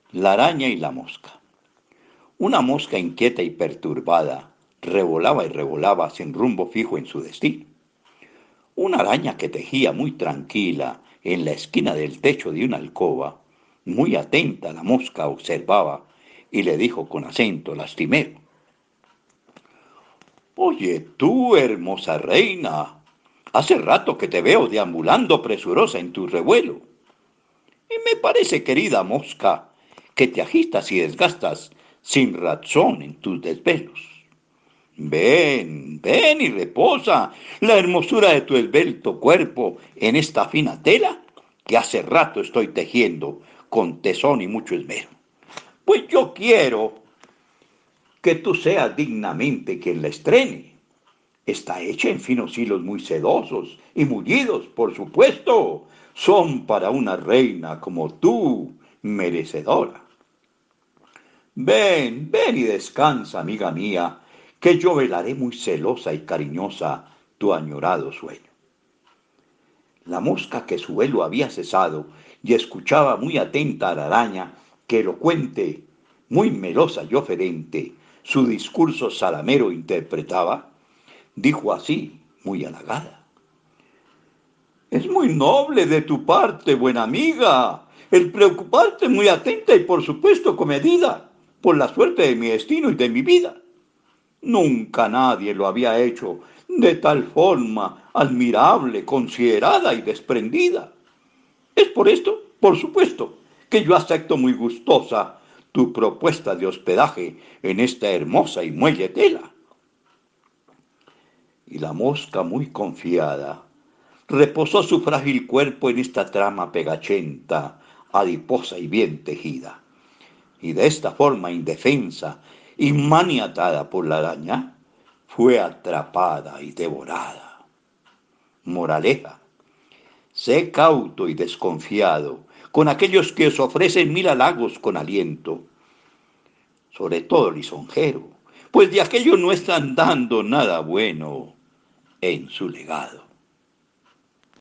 La araña y la mosca. Una mosca inquieta y perturbada revolaba y revolaba sin rumbo fijo en su destino. Una araña que tejía muy tranquila en la esquina del techo de una alcoba, muy atenta la mosca observaba y le dijo con acento lastimero: Oye tú, hermosa reina, hace rato que te veo deambulando presurosa en tu revuelo. Y me parece, querida mosca, que te agitas y desgastas sin razón en tus desvelos. Ven, ven y reposa la hermosura de tu esbelto cuerpo en esta fina tela que hace rato estoy tejiendo con tesón y mucho esmero. Pues yo quiero que tú seas dignamente quien la estrene. Está hecha en finos hilos muy sedosos y mullidos, por supuesto. Son para una reina como tú, merecedora. Ven, ven y descansa, amiga mía, que yo velaré muy celosa y cariñosa tu añorado sueño. La mosca, que su vuelo había cesado y escuchaba muy atenta a la araña, que elocuente, muy melosa y oferente, su discurso salamero interpretaba, dijo así, muy halagada: Es muy noble de tu parte, buena amiga, el preocuparte muy atenta y por supuesto comedida por la suerte de mi destino y de mi vida. Nunca nadie lo había hecho de tal forma admirable, considerada y desprendida. Es por esto, por supuesto, que yo acepto muy gustosa tu propuesta de hospedaje en esta hermosa y muelle tela. Y la mosca, muy confiada, reposó su frágil cuerpo en esta trama pegachenta, adiposa y bien tejida. Y de esta forma indefensa y maniatada por la araña, fue atrapada y devorada. Moraleja: sé cauto y desconfiado con aquellos que os ofrecen mil halagos con aliento, sobre todo lisonjero, pues de aquello no están dando nada bueno en su legado.